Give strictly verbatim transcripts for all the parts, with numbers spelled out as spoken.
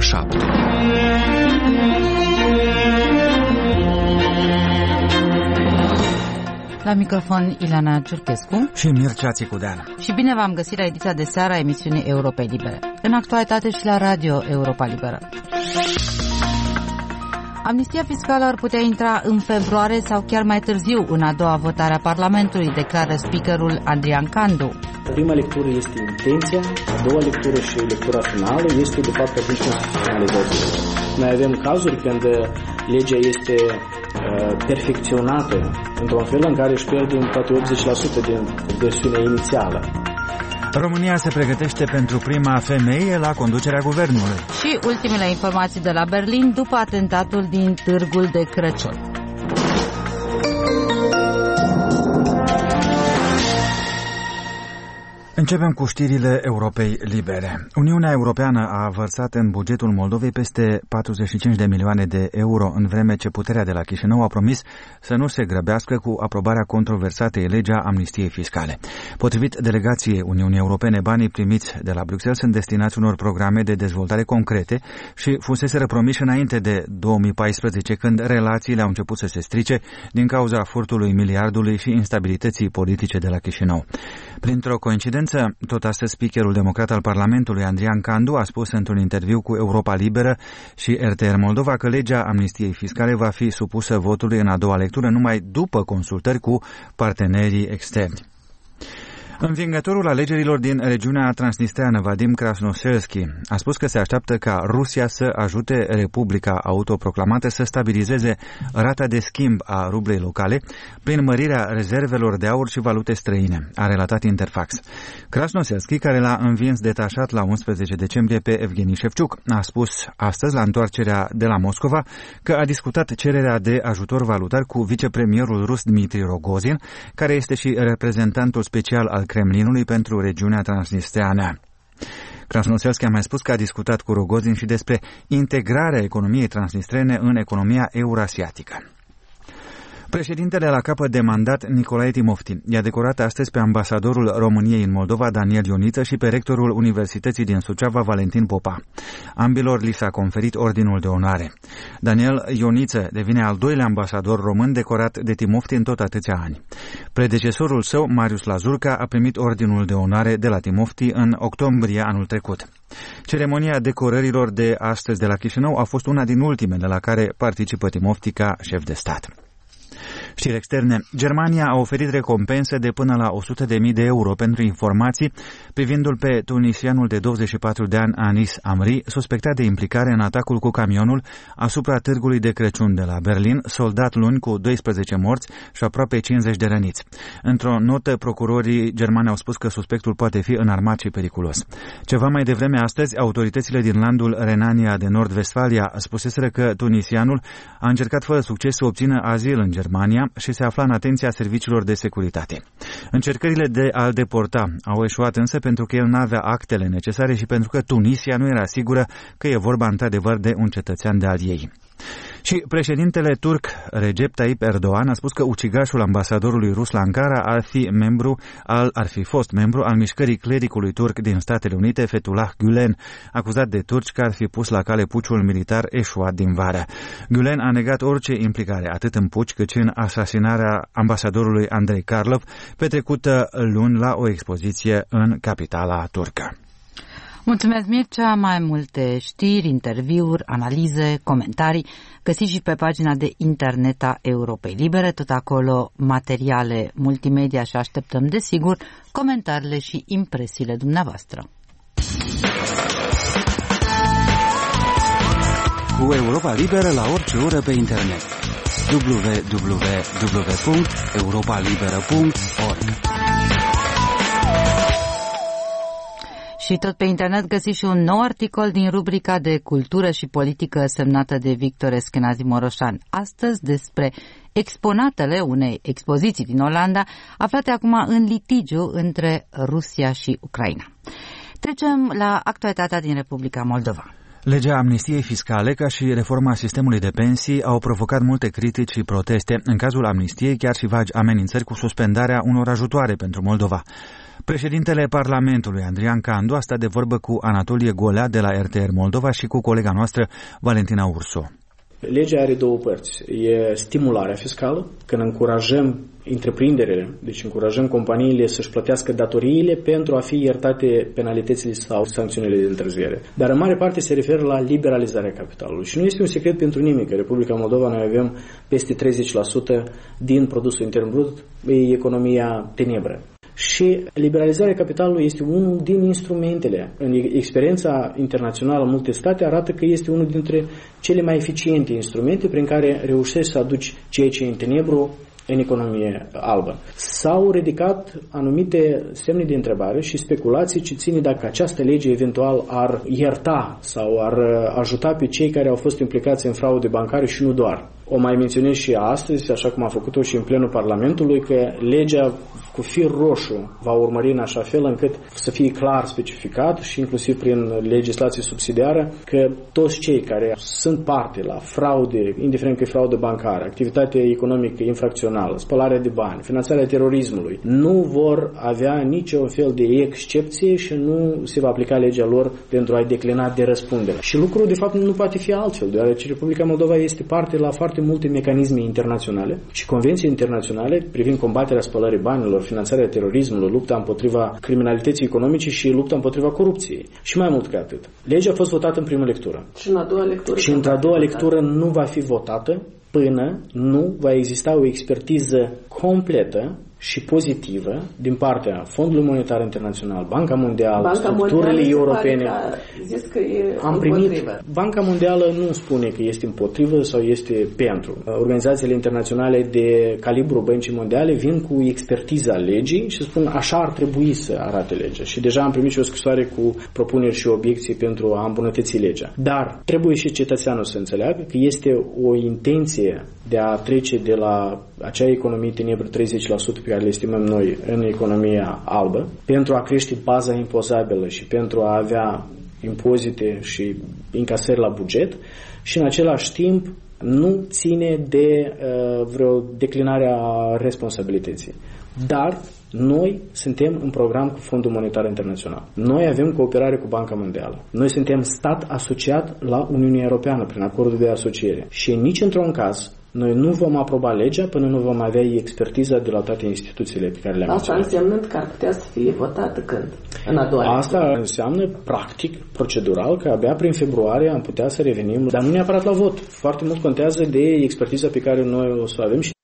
șapte. La microfon Ileana Ciurchescu și Mircea Țicudean. Și bine v-am găsit la ediția de seară a emisiunii Europei Libere. În actualitate și la Radio Europa Liberă. Amnistia fiscală ar putea intra în februarie sau chiar mai târziu în a doua votare a Parlamentului, declară speakerul Andrian Candu. Prima lectură este intenția, a doua lectură și lectura finală este de fapt atunci constituționalizarea. Noi avem cazuri când legea este uh, perfecționată într-un fel în care își pierde poate optzeci la sută din versiunea inițială. România se pregătește pentru prima femeie la conducerea guvernului. Și ultimele informații de la Berlin după atentatul din Târgul de Crăciun. Începem cu știrile Europei Libere. Uniunea Europeană a vărsat în bugetul Moldovei peste patruzeci și cinci de milioane de euro, în vreme ce puterea de la Chișinău a promis să nu se grăbească cu aprobarea controversatei legea amnistiei fiscale. Potrivit delegației Uniunii Europene, banii primiți de la Bruxelles sunt destinați unor programe de dezvoltare concrete și fuseseră promiși înainte de două mii paisprezece, când relațiile au început să se strice din cauza furtului miliardului și instabilității politice de la Chișinău. Printr-o coincidență, tot astăzi, speakerul democrat al Parlamentului, Andrian Candu, a spus într-un interviu cu Europa Liberă și R T R Moldova că legea amnistiei fiscale va fi supusă votului în a doua lectură numai după consultări cu partenerii externi. Învingătorul alegerilor din regiunea transnistreană, Vadim Krasnoselski, a spus că se așteaptă ca Rusia să ajute Republica autoproclamată să stabilizeze rata de schimb a rublei locale prin mărirea rezervelor de aur și valute străine, a relatat Interfax. Krasnoselski, care l-a învins detașat la unsprezece decembrie pe Evgeni Șefciuc, a spus astăzi la întoarcerea de la Moscova că a discutat cererea de ajutor valutar cu vicepremierul rus Dmitri Rogozin, care este și reprezentantul special al Kremlinului pentru regiunea transnistreană. Krasnoselski a mai spus că a discutat cu Rogozin și despre integrarea economiei transnistrene în economia eurasiatică. Președintele la capăt de mandat, Nicolae Timofti, i-a decorat astăzi pe ambasadorul României în Moldova, Daniel Ioniță, și pe rectorul Universității din Suceava, Valentin Popa. Ambilor li s-a conferit ordinul de onoare. Daniel Ioniță devine al doilea ambasador român decorat de Timofti în tot atâția ani. Predecesorul său, Marius Lazurca, a primit ordinul de onoare de la Timofti în octombrie anul trecut. Ceremonia decorărilor de astăzi de la Chișinău a fost una din ultimele la care participă Timofti ca șef de stat. Știri externe. Germania a oferit recompense de până la o sută de mii de euro pentru informații privindu-l pe tunisianul de douăzeci și patru de ani Anis Amri, suspectat de implicare în atacul cu camionul asupra Târgului de Crăciun de la Berlin, soldat luni cu doisprezece morți și aproape cincizeci de răniți. Într-o notă, procurorii germani au spus că suspectul poate fi înarmat și periculos. Ceva mai devreme astăzi, autoritățile din landul Renania de Nord-Vestfalia spuseseră că tunisianul a încercat fără succes să obțină azil în Germania și se afla în atenția serviciilor de securitate. Încercările de a-l deporta au eșuat însă pentru că el n-avea actele necesare și pentru că Tunisia nu era sigură că e vorba într-adevăr de un cetățean de al ei. Și președintele turc Recep Tayyip Erdogan a spus că ucigașul ambasadorului rus la Ankara ar fi, membru al, ar fi fost membru al mișcării clericului turc din Statele Unite, Fethullah Gülen, acuzat de turci că ar fi pus la cale puciul militar eșuat din vară. Gülen a negat orice implicare, atât în puci cât și în asasinarea ambasadorului Andrei Karlov, petrecută luni la o expoziție în capitala turcă. Mulțumesc, Mircea. Mai multe știri, interviuri, analize, comentarii găsiți și pe pagina de internet a Europei Libere, tot acolo materiale multimedia și așteptăm, desigur, comentariile și impresiile dumneavoastră. Cu Europa Liberă la orice oră pe internet. w w w punct europa liberă punct org. Și tot pe internet găsiți și un nou articol din rubrica de cultură și politică semnată de Victor Eskenazi Moroșan. Astăzi despre exponatele unei expoziții din Olanda, aflate acum în litigiu între Rusia și Ucraina. Trecem la actualitatea din Republica Moldova. Legea amnistiei fiscale, ca și reforma sistemului de pensii, au provocat multe critici și proteste. În cazul amnistiei, chiar și vagi amenințări cu suspendarea unor ajutoare pentru Moldova. Președintele Parlamentului, Adrian Candu, a stat de vorbă cu Anatolie Golea de la R T R Moldova și cu colega noastră, Valentina Urso. Legea are două părți. E stimularea fiscală, când încurajăm întreprinderile, deci încurajăm companiile să-și plătească datoriile pentru a fi iertate penalitățile sau sancțiunile de întârziere. Dar în mare parte se referă la liberalizarea capitalului. Și nu este un secret pentru nimeni că Republica Moldova noi avem peste treizeci la sută din produsul intern brut, e economia tenebră. Și liberalizarea capitalului este unul din instrumentele. În experiența internațională în multe state arată că este unul dintre cele mai eficiente instrumente prin care reușești să aduci ceea ce e în tenebru în economie albă. S-au ridicat anumite semne de întrebare și speculații ce ține dacă această lege eventual ar ierta sau ar ajuta pe cei care au fost implicați în fraude bancare și nu doar. O mai menționez și astăzi, așa cum a făcut-o și în plenul Parlamentului, că legea cu fir roșu va urmări în așa fel încât să fie clar specificat și inclusiv prin legislație subsidiară că toți cei care sunt parte la fraude, indiferent că e fraudă bancară, activitate economică infracțională, spălarea de bani, finanțarea terorismului, nu vor avea niciun fel de excepție și nu se va aplica legea lor pentru a-i declina de răspundere. Și lucrul de fapt nu poate fi altfel, deoarece Republica Moldova este parte la foarte multe mecanisme internaționale și convenții internaționale privind combaterea spălării banilor, finanțarea terorismului, lupta împotriva criminalității economice și lupta împotriva corupției. Și mai mult ca atât. Legea a fost votată în primă lectură. Și în a doua lectură. Și într-a doua lectură nu va fi votată până nu va exista o expertiză completă și pozitivă din partea Fondului Monetar Internațional, Banca Mondială, Banca structurile europene. Zis că e Am împotrivă. primit, Banca Mondială nu spune că este împotrivă sau este pentru. Organizațiile internaționale de calibru Băncii Mondiale vin cu expertiza legii și spun așa ar trebui să arate legea. Și deja am primit și o scrisoare cu propuneri și obiecții pentru a îmbunătăți legea. Dar trebuie și cetățeanul să înțeleagă că este o intenție de a trece de la acea economie tenebră treizeci la sută pe care le estimăm noi în economia albă, pentru a crește baza impozabilă și pentru a avea impozite și încasări la buget și în același timp nu ține de uh, vreo declinare a responsabilității. Dar noi suntem în program cu Fondul Monetar Internațional. Noi avem cooperare cu Banca Mondială. Noi suntem stat asociat la Uniunea Europeană prin acordul de asociere. Și nici într-un caz noi nu vom aproba legea până nu vom avea expertiza de la toate instituțiile pe care le-am menționat. Asta înseamnă că ar putea să fie votată când? În a doua Asta lectură. Înseamnă, practic, procedural, că abia prin februarie am putea să revenim, dar nu neapărat la vot. Foarte mult contează de expertiza pe care noi o să avem și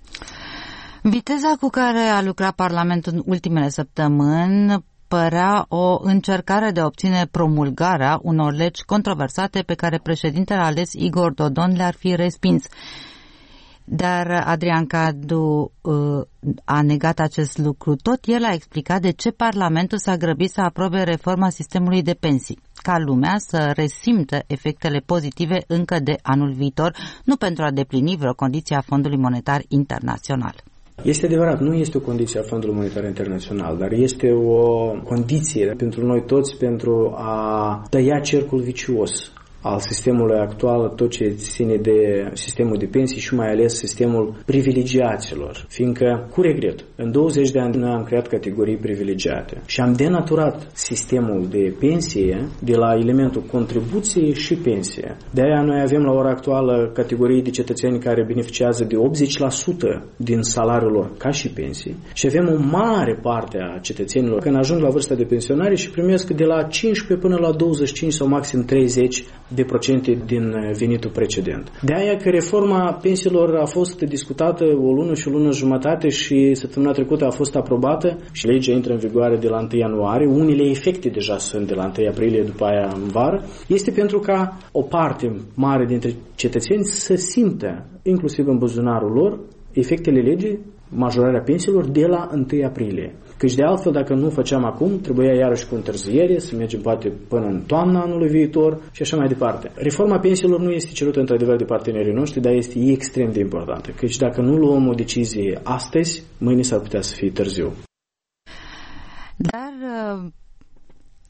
viteza cu care a lucrat Parlamentul în ultimele săptămâni părea o încercare de a obține promulgarea unor legi controversate pe care președintele ales Igor Dodon le-ar fi respins. Dar Adrian Candu uh, a negat acest lucru. Tot el a explicat de ce Parlamentul s-a grăbit să aprobe reforma sistemului de pensii, ca lumea să resimtă efectele pozitive încă de anul viitor, nu pentru a deplini vreo condiție a Fondului Monetar Internațional. Este adevărat, nu este o condiție a Fondului Monetar Internațional, dar este o condiție pentru noi toți pentru a tăia cercul vicios al sistemului actual, tot ce ține de sistemul de pensii și mai ales sistemul privilegiaților. Fiindcă, cu regret, în douăzeci de ani noi am creat categorii privilegiate și am denaturat sistemul de pensie de la elementul contribuție și pensie. De aia noi avem la ora actuală categorii de cetățeni care beneficiază de optzeci la sută din salariul lor ca și pensii și avem o mare parte a cetățenilor când ajung la vârsta de pensionare și primesc de la cincisprezece până la douăzeci și cinci sau maxim treizeci de procente din venitul precedent. De aia că reforma pensiilor a fost discutată o lună și o lună jumătate și săptămâna trecută a fost aprobată și legea intră în vigoare de la întâi ianuarie. Unele efecte deja sunt de la întâi aprilie, după aia în vară. Este pentru ca o parte mare dintre cetățeni să simtă, inclusiv în buzunarul lor, efectele legii, majorarea pensiilor de la întâi aprilie. Căci de altfel, dacă nu făceam acum, trebuia iarăși cu întârziere, să mergem poate până în toamna anului viitor și așa mai departe. Reforma pensiilor nu este cerută într-adevăr de partenerii noștri, dar este extrem de importantă. Căci dacă nu luăm o decizie astăzi, mâine s-ar putea să fie târziu. Dar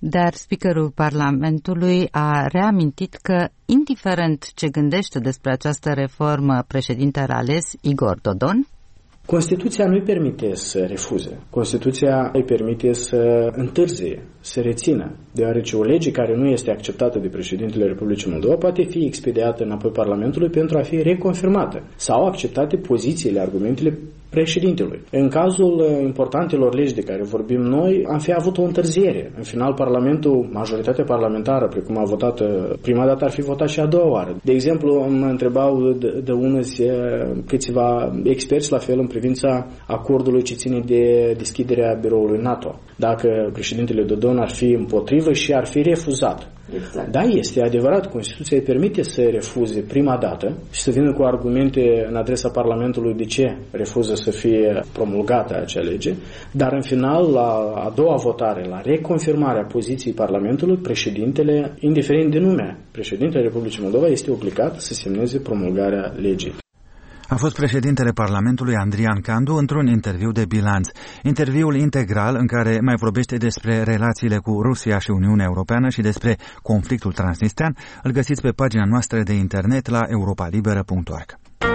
Dar speakerul Parlamentului a reamintit că, indiferent ce gândește despre această reformă președintele ales Igor Dodon, Constituția nu îi permite să refuze. Constituția îi permite să întârzie, să rețină, deoarece o lege care nu este acceptată de președintele Republicii Moldova poate fi expediată înapoi Parlamentului pentru a fi reconfirmată sau acceptate pozițiile, argumentele președintelui. În cazul importantelor legi de care vorbim noi, am fi avut o întârziere. În final, Parlamentul, majoritatea parlamentară, precum a votat prima dată, ar fi votat și a doua oară. De exemplu, mă întrebau de, de unăzi câțiva experți la fel în privința acordului ce ține de deschiderea biroului NATO. Dacă președintele Dodon ar fi împotrivă și ar fi refuzat. Exact. Da, este adevărat, Constituția îi permite să refuze prima dată și să vină cu argumente în adresa Parlamentului de ce refuză să fie promulgată acea lege, dar în final, la a doua votare, la reconfirmarea poziției Parlamentului, președintele, indiferent de nume, președintele Republicii Moldova este obligat să semneze promulgarea legii. A fost președintele Parlamentului Andrian Candu într-un interviu de bilanț. Interviul integral în care mai vorbește despre relațiile cu Rusia și Uniunea Europeană și despre conflictul transnistrean îl găsiți pe pagina noastră de internet la europa liberă punct org.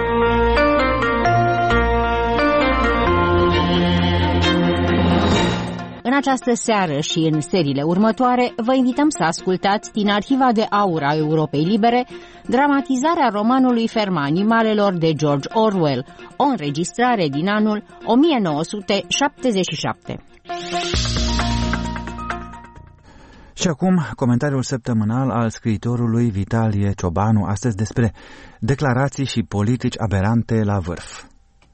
În această seară și în seriile următoare vă invităm să ascultați din Arhiva de Aur a Europei Libere dramatizarea romanului Ferma animalelor de George Orwell, o înregistrare din anul o mie nouă sute șaptezeci și șapte. Și acum, comentariul săptămânal al scriitorului Vitalie Ciobanu, astăzi despre declarații și politici aberante la vârf.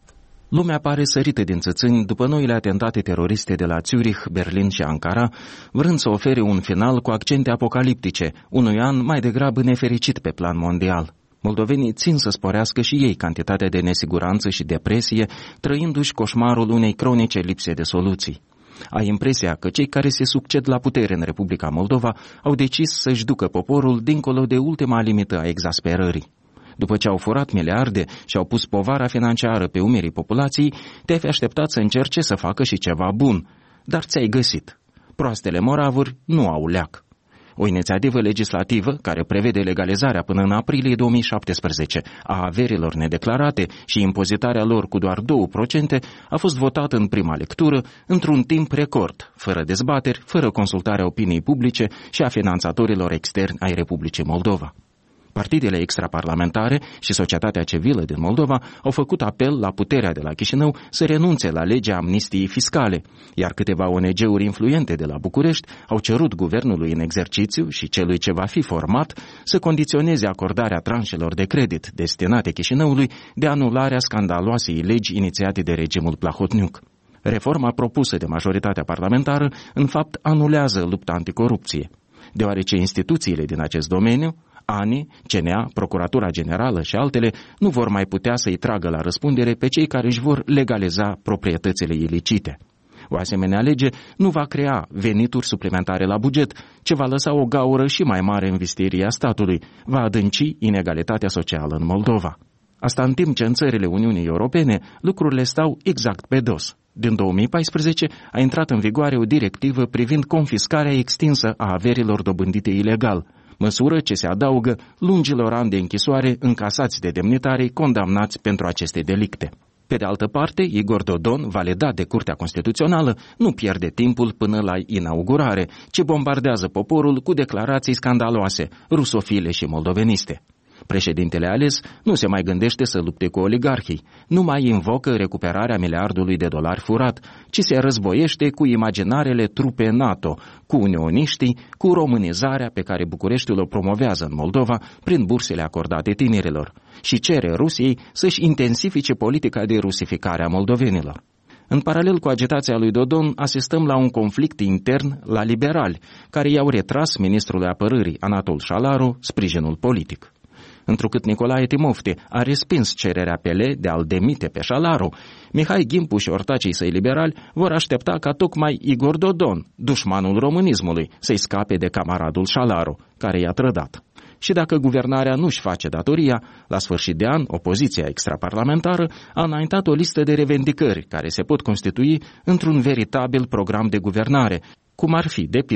Lumea pare sărită din țățâni după noile atentate teroriste de la Zurich, Berlin și Ankara, vrând să ofere un final cu accente apocaliptice, unui an mai degrabă nefericit pe plan mondial. Moldovenii țin să sporească și ei cantitatea de nesiguranță și depresie, trăindu-și coșmarul unei cronice lipse de soluții. Ai impresia că cei care se succed la putere în Republica Moldova au decis să-și ducă poporul dincolo de ultima limită a exasperării. După ce au furat miliarde și au pus povara financiară pe umerii populației, te-ai fi așteptat să încerce să facă și ceva bun, dar ți-ai găsit. Proastele moravuri nu au leac. O inițiativă legislativă care prevede legalizarea până în aprilie două mii șaptesprezece a averilor nedeclarate și impozitarea lor cu doar două la sută a fost votată în prima lectură într-un timp record, fără dezbateri, fără consultarea opiniei publice și a finanțatorilor externi ai Republicii Moldova. Partidele extraparlamentare și societatea civilă din Moldova au făcut apel la puterea de la Chișinău să renunțe la legea amnistiei fiscale, iar câteva O N G-uri influente de la București au cerut guvernului în exercițiu și celui ce va fi format să condiționeze acordarea tranșelor de credit destinate Chișinăului de anularea scandaloasei legi inițiate de regimul Plahotniuc. Reforma propusă de majoritatea parlamentară, în fapt, anulează lupta anticorupție, deoarece instituțiile din acest domeniu, A N I, C N A, Procuratura Generală și altele, nu vor mai putea să-i tragă la răspundere pe cei care își vor legaliza proprietățile ilicite. O asemenea lege nu va crea venituri suplimentare la buget, ci va lăsa o gaură și mai mare în visteria statului, va adânci inegalitatea socială în Moldova. Asta în timp ce în țările Uniunii Europene lucrurile stau exact pe dos. Din două mii paisprezece a intrat în vigoare o directivă privind confiscarea extinsă a averilor dobândite ilegal, măsură ce se adaugă lungilor ani de închisoare încasați de demnitarii condamnați pentru aceste delicte. Pe de altă parte, Igor Dodon, validat de Curtea Constituțională, nu pierde timpul până la inaugurare, ci bombardează poporul cu declarații scandaloase, rusofile și moldoveniste. Președintele ales nu se mai gândește să lupte cu oligarhii, nu mai invocă recuperarea miliardului de dolari furat, ci se războiește cu imaginarele trupe NATO, cu unioniștii, cu românizarea pe care Bucureștiul o promovează în Moldova prin bursele acordate tinerilor și cere Rusiei să-și intensifice politica de rusificare a moldovenilor. În paralel cu agitația lui Dodon, asistăm la un conflict intern la liberali, care i-au retras ministrului apărării Anatol Șalaru sprijinul politic. Întrucât Nicolae Timofte a respins cererea P L de a-l demite pe Șalaru, Mihai Gimpu și ortacii săi liberali vor aștepta ca tocmai Igor Dodon, dușmanul românismului, să-i scape de camaradul Șalaru, care i-a trădat. Și dacă guvernarea nu-și face datoria, la sfârșit de an, opoziția extraparlamentară a înaintat o listă de revendicări care se pot constitui într-un veritabil program de guvernare, cum ar fi, de pildă,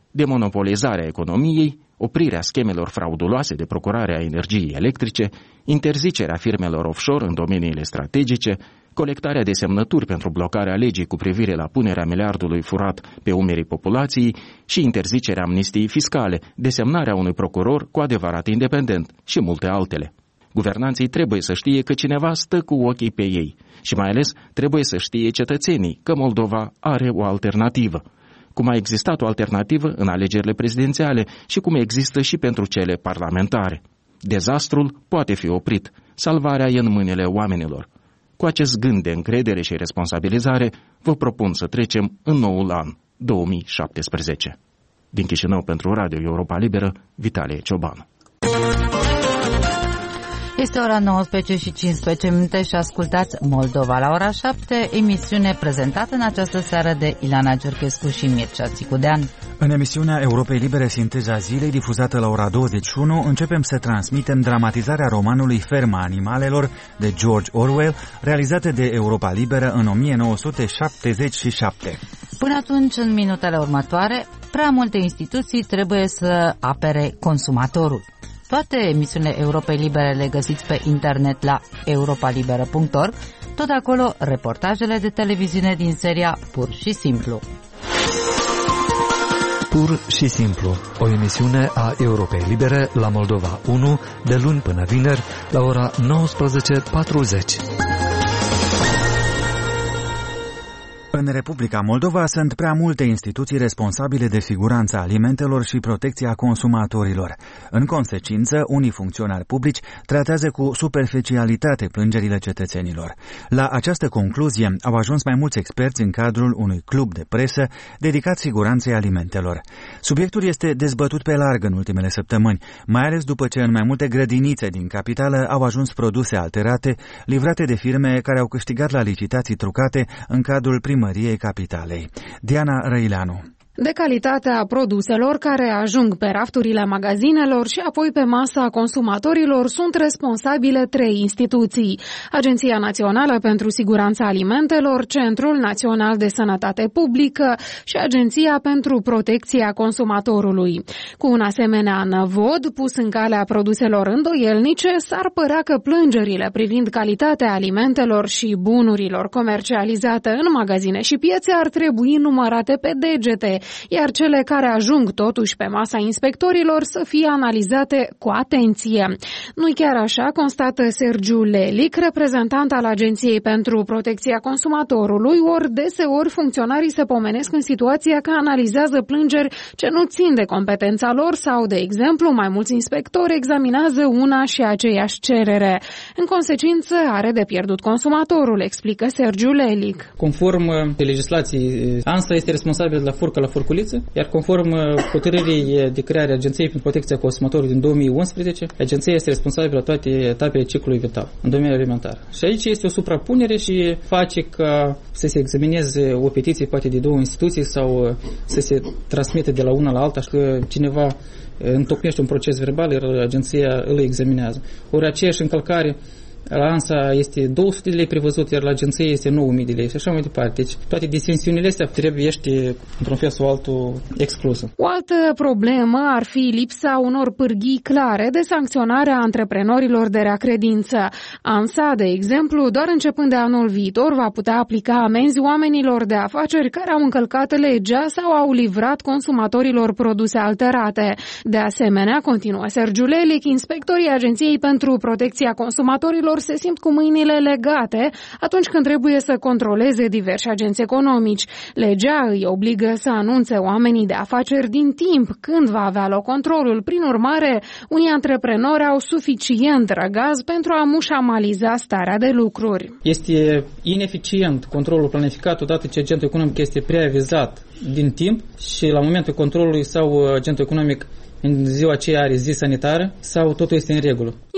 demonopolizarea economiei, oprirea schemelor frauduloase de procurare a energiei electrice, interzicerea firmelor offshore în domeniile strategice, colectarea de semnături pentru blocarea legii cu privire la punerea miliardului furat pe umerii populației și interzicerea amnistiei fiscale, desemnarea unui procuror cu adevărat independent și multe altele. Guvernanții trebuie să știe că cineva stă cu ochii pe ei și mai ales trebuie să știe cetățenii că Moldova are o alternativă. Cum a existat o alternativă în alegerile prezidențiale și cum există și pentru cele parlamentare. Dezastrul poate fi oprit, salvarea e în mâinile oamenilor. Cu acest gând de încredere și responsabilizare, vă propun să trecem în noul an două mii șaptesprezece. Din Chișinău pentru Radio Europa Liberă, Vitalie Ciobanu. Este ora nouăsprezece și cincisprezece minute și ascultați Moldova la ora șapte, emisiune prezentată în această seară de Ilana Gerchescu și Mircea Țicudean. În emisiunea Europei Libere Sinteza Zilei, difuzată la ora douăzeci și unu, începem să transmitem dramatizarea romanului Ferma animalelor de George Orwell, realizată de Europa Liberă în o mie nouă sute șaptezeci și șapte. Până atunci, în minutele următoare, prea multe instituții trebuie să apere consumatorul. Toate emisiunile Europei Libere le găsiți pe internet la europa liberă punct org, tot acolo reportajele de televiziune din seria Pur și Simplu. Pur și Simplu, o emisiune a Europei Libere la Moldova unu, de luni până vineri, la ora nouăsprezece patruzeci. În Republica Moldova sunt prea multe instituții responsabile de siguranța alimentelor și protecția consumatorilor. În consecință, unii funcționari publici tratează cu superficialitate plângerile cetățenilor. La această concluzie au ajuns mai mulți experți în cadrul unui club de presă dedicat siguranței alimentelor. Subiectul este dezbătut pe larg în ultimele săptămâni, mai ales după ce în mai multe grădinițe din capitală au ajuns produse alterate, livrate de firme care au câștigat la licitații trucate în cadrul primăriei capitalei. Diana Răileanu. De calitatea produselor care ajung pe rafturile magazinelor și apoi pe masa consumatorilor sunt responsabile trei instituții: Agenția Națională pentru Siguranța Alimentelor, Centrul Național de Sănătate Publică și Agenția pentru Protecția Consumatorului. Cu un asemenea năvod pus în calea produselor îndoielnice, s-ar părea că plângerile privind calitatea alimentelor și bunurilor comercializate în magazine și piețe ar trebui numărate pe degete, iar cele care ajung totuși pe masa inspectorilor să fie analizate cu atenție. Nu-i chiar așa, constată Sergiu Lelic, reprezentant al Agenției pentru Protecția Consumatorului, ori deseori funcționarii se pomenesc în situația că analizează plângeri ce nu țin de competența lor sau, de exemplu, mai mulți inspectori examinează una și aceeași cerere. În consecință, are de pierdut consumatorul, explică Sergiu Lelic. Conform legislației, ANSA este responsabil de la furcă la furculiță, iar conform hotărârii de creare a Agenției pentru Protecția Consumatorului din două mii unsprezece, agenția este responsabilă la toate etapele ciclului vital în domeniul alimentar. Și aici este o suprapunere și face ca să se examineze o petiție poate de două instituții sau să se transmite de la una la alta și că cineva întocmește un proces verbal, iar agenția îl examinează. Ori aceeași încălcare la ANSA este două sute de lei prevăzut, iar la agenție este nouă mii de lei și așa mai departe. Deci toate disensiunile astea trebuie, într-un fel sau altul, exclusă. O altă problemă ar fi lipsa unor pârghii clare de sancționare a antreprenorilor de rea credință. ANSA, de exemplu, doar începând de anul viitor, va putea aplica amenzi oamenilor de afaceri care au încălcat legea sau au livrat consumatorilor produse alterate. De asemenea, continuă Sergiu Lelic, inspectorii Agenției pentru Protecția Consumatorilor se simt cu mâinile legate atunci când trebuie să controleze diversi agenți economici. Legea îi obligă să anunțe oamenii de afaceri din timp când va avea loc controlul. Prin urmare, unii antreprenori au suficient răgaz pentru a mușamaliza starea de lucruri. Este ineficient controlul planificat odată ce agentul economic este preavizat din timp și la momentul controlului sau agentul economic în ziua aceea are zi sanitară sau totul este în regulă.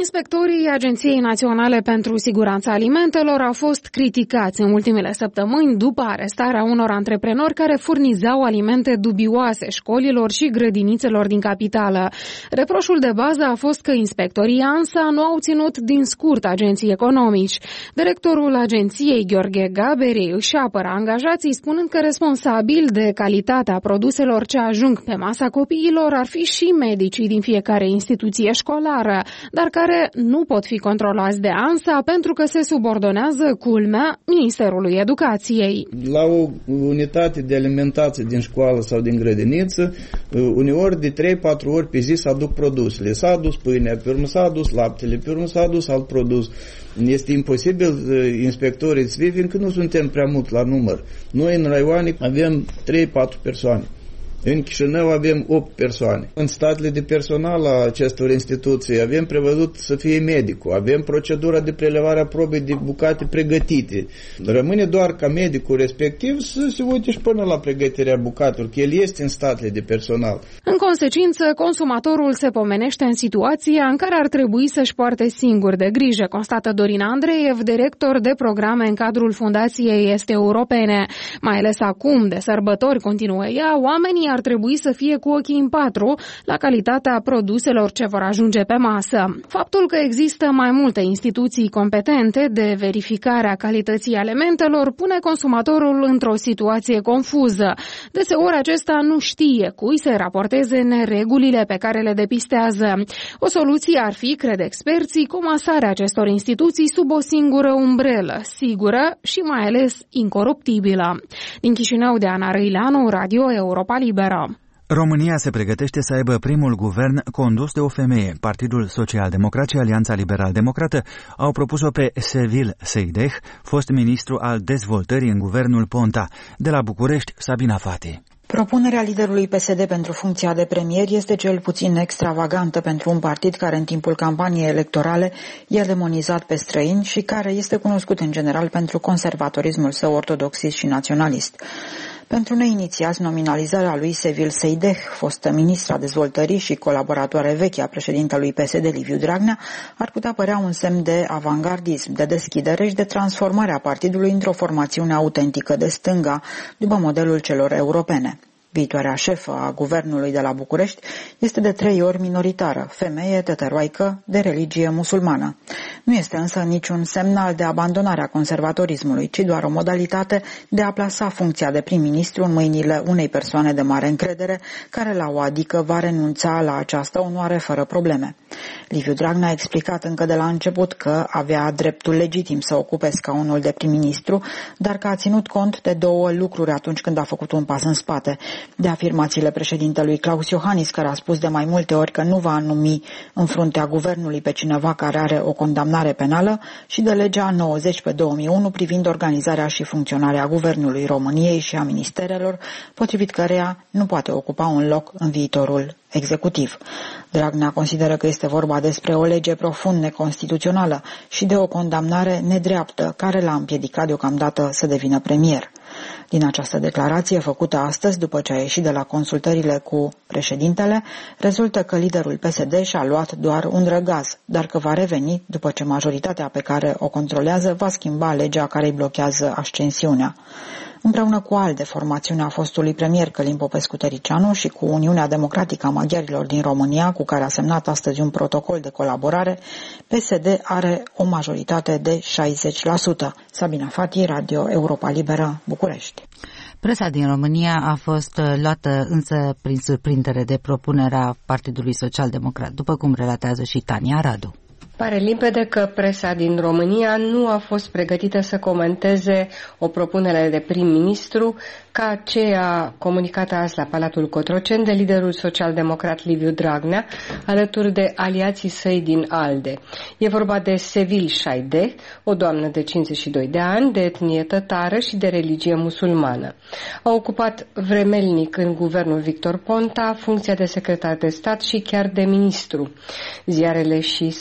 Inspectorii Agenției Naționale pentru Siguranța Alimentelor au fost criticați în ultimele săptămâni după arestarea unor antreprenori care furnizau alimente dubioase școlilor și grădinițelor din capitală. Reproșul de bază a fost că inspectorii ANSA nu au ținut din scurt agenții economici. Directorul agenției, Gheorghe Gaberi, își apără angajații spunând că responsabil de calitatea produselor ce ajung pe masa copiilor ar fi și medicii din fiecare instituție școlară, dar care nu pot fi controlați de ANSA pentru că se subordonează, culmea, Ministerului Educației. La o unitate de alimentație din școală sau din grădiniță, uneori de trei patru ori pe zi se aduc produsele. S-a adus pâinea, pe urmă s-a adus laptele, pe urmă s-a adus alt produs. Este imposibil inspectorii să fie, fiindcă nu suntem prea mult la număr. Noi în raioane avem trei patru persoane. În Chișinău avem opt persoane. În statele de personal a acestor instituții avem prevăzut să fie medicul, avem procedura de prelevare a probei de bucate pregătite. Rămâne doar ca medicul respectiv să se uite și până la pregătirea bucatelor, că el este în statele de personal. În consecință, consumatorul se pomenește în situația în care ar trebui să-și poarte singur de grijă, constată Dorina Andreev, director de programe în cadrul Fundației Este Europene. Mai ales acum, de sărbători, continuă ea, oamenii ar trebui să fie cu ochii în patru la calitatea produselor ce vor ajunge pe masă. Faptul că există mai multe instituții competente de verificare a calității alimentelor pune consumatorul într-o situație confuză. Deseori acesta nu știe cui să raporteze neregulile pe care le depistează. O soluție ar fi, cred experții, comasarea acestor instituții sub o singură umbrelă, sigură și mai ales incoruptibilă. Din Chișinău, de Ana Răileanu, Radio Europa Liberă. România se pregătește să aibă primul guvern condus de o femeie. Partidul Social-Democrat și Alianța Liberal-Democrată au propus-o pe Sevil Seideh, fost ministru al dezvoltării în guvernul Ponta. De la București, Sabina Fati. Propunerea liderului P S D pentru funcția de premier este cel puțin extravagantă pentru un partid care în timpul campaniei electorale i-a demonizat pe străini și care este cunoscut în general pentru conservatorismul său ortodoxist și naționalist. Pentru neinițiați, nominalizarea lui Sevil Seideh, fostă ministra dezvoltării și colaboratoare veche a președintelui P S D Liviu Dragnea, ar putea părea un semn de avangardism, de deschidere și de transformare a partidului într-o formațiune autentică de stânga, după modelul celor europene. Viitoarea șefă a guvernului de la București este de trei ori minoritară, femeie tătăroaică de religie musulmană. Nu este însă niciun semnal de abandonare a conservatorismului, ci doar o modalitate de a plasa funcția de prim-ministru în mâinile unei persoane de mare încredere, care la o adică va renunța la această onoare fără probleme. Liviu Dragnea a explicat încă de la început că avea dreptul legitim să ocupe scaunul de prim-ministru, dar că a ținut cont de două lucruri atunci când a făcut un pas în spate: de afirmațiile președintelui Claus Iohannis, care a spus de mai multe ori că nu va numi în fruntea guvernului pe cineva care are o condamnare penală, și de legea nouăzeci pe două mii unu privind organizarea și funcționarea guvernului României și a ministerelor, potrivit căreia nu poate ocupa un loc în viitorul executiv. Dragnea consideră că este vorba despre o lege profund neconstituțională și de o condamnare nedreaptă care l-a împiedicat deocamdată să devină premier. Din această declarație făcută astăzi, după ce a ieșit de la consultările cu președintele, rezultă că liderul P S D și-a luat doar un răgaz, dar că va reveni după ce majoritatea pe care o controlează va schimba legea care îi blochează ascensiunea. Împreună cu ALDE, formațiunea fostului premier Călin Popescu-Tăricianu, și cu Uniunea Democratică a Maghiarilor din România, cu care a semnat astăzi un protocol de colaborare, P S D are o majoritate de șaizeci la sută. Sabina Fati, Radio Europa Liberă, București. Presa din România a fost luată însă prin surprindere de propunerea Partidului Social-Democrat, după cum relatează și Tania Radu. Pare limpede că presa din România nu a fost pregătită să comenteze o propunere de prim-ministru ca aceea comunicată azi la Palatul Cotroceni de liderul social-democrat Liviu Dragnea, alături de aliații săi din ALDE. E vorba de Sevil Seideh, o doamnă de cincizeci și doi de ani, de etnie tătară și de religie musulmană. A ocupat vremelnic în guvernul Victor Ponta funcția de secretar de stat și chiar de ministru. Ziarele și site-urile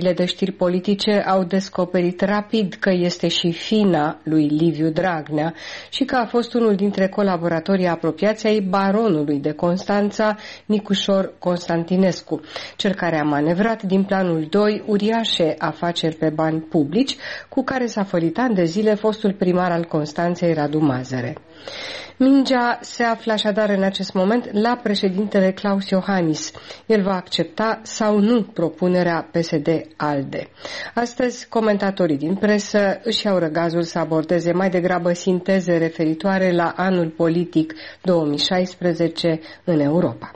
site-urile de știri politice au descoperit rapid că este și fina lui Liviu Dragnea și că a fost unul dintre colaboratorii apropiați ai baronului de Constanța, Nicușor Constantinescu, cel care a manevrat din planul doi uriașe afaceri pe bani publici, cu care s-a fălit ani de zile fostul primar al Constanței, Radu Mazăre. Mingea se află așadar în acest moment la președintele Klaus Iohannis. El va accepta sau nu propunerea P S D-ALDE. Astăzi, comentatorii din presă își iau răgazul să abordeze mai degrabă sinteze referitoare la anul politic două mii șaisprezece în Europa.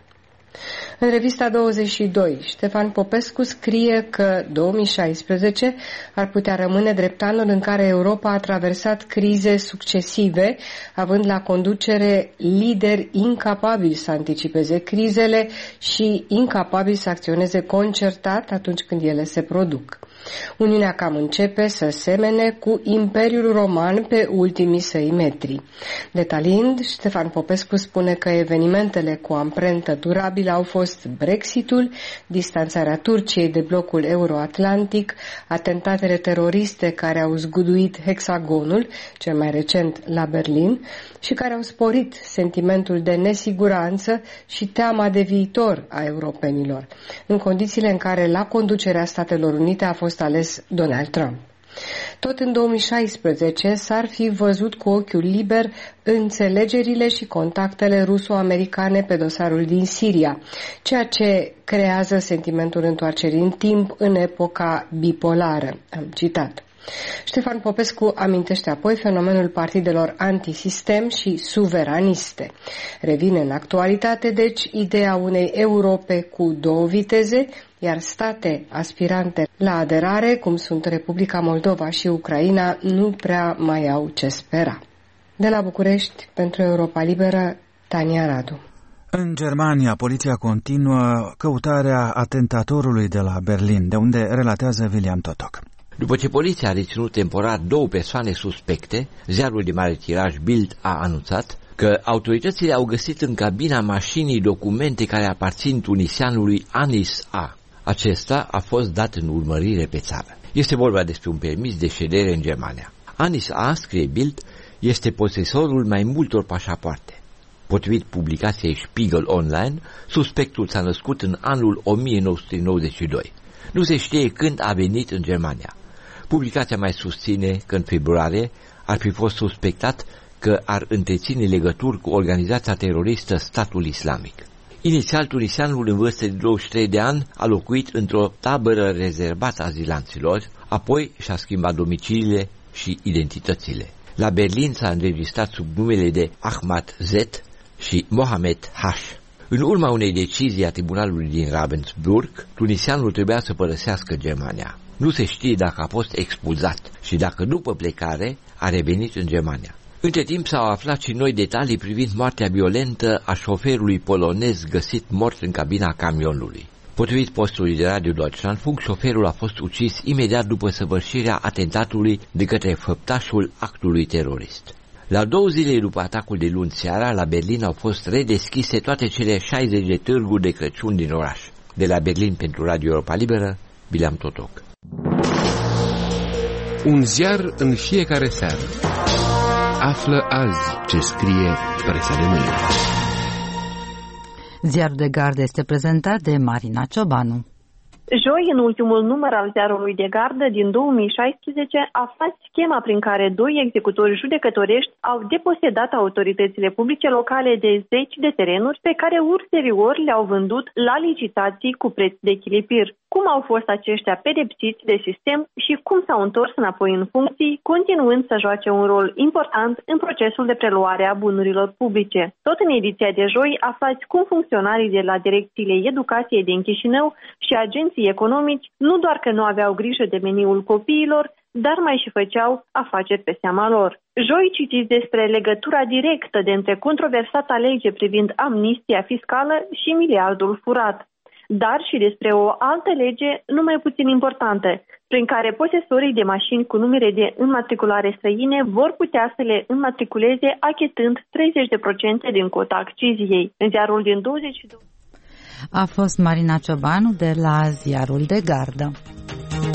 În revista douăzeci și doi, Ștefan Popescu scrie că două mii șaisprezece ar putea rămâne drept anul în care Europa a traversat crize succesive, având la conducere lideri incapabili să anticipeze crizele și incapabili să acționeze concertat atunci când ele se produc. Uniunea cam începe să semene cu Imperiul Roman pe ultimii săi metri. Detaliind, Ștefan Popescu spune că evenimentele cu amprentă durabilă au fost Brexitul, distanțarea Turciei de blocul euroatlantic, atentatele teroriste care au zguduit hexagonul, cel mai recent la Berlin, și care au sporit sentimentul de nesiguranță și teama de viitor a europenilor, în condițiile în care la conducerea Statelor Unite a fost ales Donald Trump. Tot în două mii șaisprezece s-ar fi văzut cu ochiul liber înțelegerile și contactele ruso-americane pe dosarul din Siria, ceea ce creează sentimentul întoarcerii în timp în epoca bipolară. Am citat. Ștefan Popescu amintește apoi fenomenul partidelor antisistem și suveraniste. Revine în actualitate, deci, ideea unei Europe cu două viteze, iar state aspirante la aderare, cum sunt Republica Moldova și Ucraina, nu prea mai au ce spera. De la București, pentru Europa Liberă, Tania Radu. În Germania, poliția continuă căutarea atentatorului de la Berlin, de unde relatează William Totoc. După ce poliția a reținut temporar două persoane suspecte, ziarul de mare tiraj Bild a anunțat că autoritățile au găsit în cabina mașinii documente care aparțin tunisianului Anis A. Acesta a fost dat în urmărire pe țară. Este vorba despre un permis de ședere în Germania. Anis A, scrie Bild, este posesorul mai multor pașapoarte. Potrivit publicației Spiegel Online, suspectul s-a născut în anul o mie nouă sute nouăzeci și doi. Nu se știe când a venit în Germania. Publicația mai susține că în februarie ar fi fost suspectat că ar întreține legături cu organizația teroristă Statul Islamic. Inițial, tunisianul în vârstă de douăzeci și trei de ani a locuit într-o tabără rezervată azilanților, apoi și-a schimbat domiciliile și identitățile. La Berlin s-a înregistrat sub numele de Ahmad Z și Mohamed H. În urma unei decizii a tribunalului din Ravensburg, tunisianul trebuia să părăsească Germania. Nu se știe dacă a fost expulzat și dacă după plecare a revenit în Germania. Între timp s-au aflat și noi detalii privind moartea violentă a șoferului polonez găsit mort în cabina camionului. Potrivit postului de Radio Deutschlandfunk, șoferul a fost ucis imediat după săvârșirea atentatului de către făptașul actului terorist. La două zile după atacul de luni seara, la Berlin au fost redeschise toate cele șaizeci de târguri de Crăciun din oraș. De la Berlin pentru Radio Europa Liberă, Bileam Totoc. Un ziar în fiecare seară. Află azi ce scrie presa de mâine. Ziarul de gardă este prezentat de Marina Ciobanu. Joi, în ultimul număr al ziarului de gardă din două mii șaisprezece, aflați schema prin care doi executori judecătorești au deposedat autoritățile publice locale de zeci de terenuri pe care ulterior le-au vândut la licitații cu preț de chilipir. Cum au fost aceștia pedepsiți de sistem și cum s-au întors înapoi în funcții, continuând să joace un rol important în procesul de preluare a bunurilor publice. Tot în ediția de joi aflați cum funcționarii de la direcțiile educației din Chișinău și agenții economici nu doar că nu aveau grijă de meniul copiilor, dar mai și făceau afaceri pe seama lor. Joi citiți despre legătura directă de între controversata lege privind amnistia fiscală și miliardul furat, dar și despre o altă lege nu mai puțin importantă, prin care posesorii de mașini cu numere de înmatriculare străine vor putea să le înmatriculeze achitând treizeci la sută din cota acciziei. În ziarul din douăzeci și doi a fost Marina Ciobanu de la Ziarul de Gardă.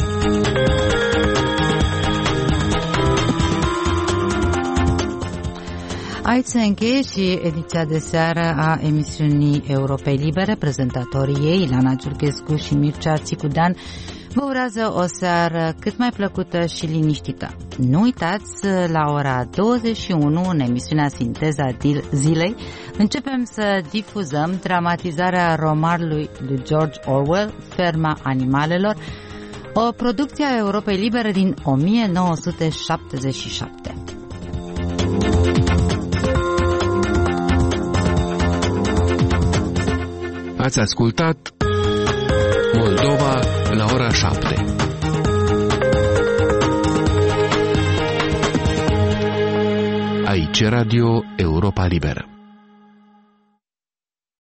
Aici se încheie și ediția de seară a emisiunii Europei Libere. Prezentatorii ei, Ilana Ciurchescu și Mircea Țicudean, vă urează o seară cât mai plăcută și liniștită. Nu uitați, la ora douăzeci și unu, în emisiunea Sinteza Zilei, începem să difuzăm dramatizarea romanului lui George Orwell, Ferma animalelor, o producție a Europei Libere din o mie nouă sute șaptezeci și șapte. Ați ascultat Moldova la ora șapte. Aici Radio Europa Liberă.